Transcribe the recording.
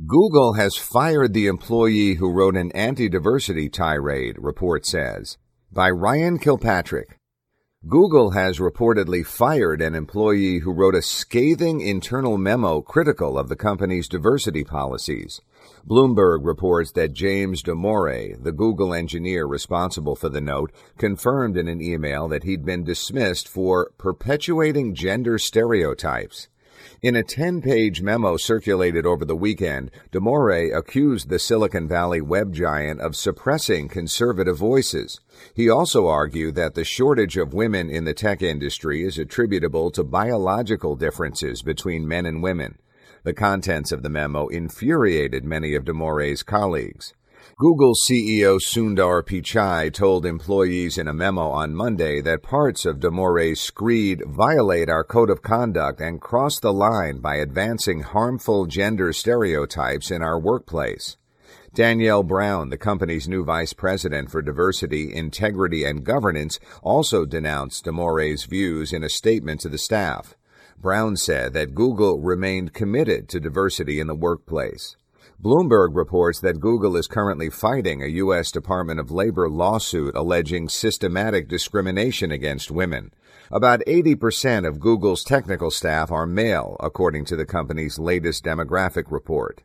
Google has fired the employee who wrote an anti-diversity tirade, report says. By Ryan Kilpatrick. Google has reportedly fired an employee who wrote a scathing internal memo critical of the company's diversity policies. Bloomberg reports that James Damore, the Google engineer responsible for the note, confirmed in an email that he'd been dismissed for perpetuating gender stereotypes. In a 10-page memo circulated over the weekend, Damore accused the Silicon Valley web giant of suppressing conservative voices. He also argued that the shortage of women in the tech industry is attributable to biological differences between men and women. The contents of the memo infuriated many of Damore's colleagues. Google CEO Sundar Pichai told employees in a memo on Monday that parts of Damore's screed violate our code of conduct and cross the line by advancing harmful gender stereotypes in our workplace. Danielle Brown, the company's new vice president for diversity, integrity, and governance, also denounced Damore's views in a statement to the staff. Brown said that Google remained committed to diversity in the workplace. Bloomberg reports that Google is currently fighting a U.S. Department of Labor lawsuit alleging systematic discrimination against women. About 80% of Google's technical staff are male, according to the company's latest demographic report.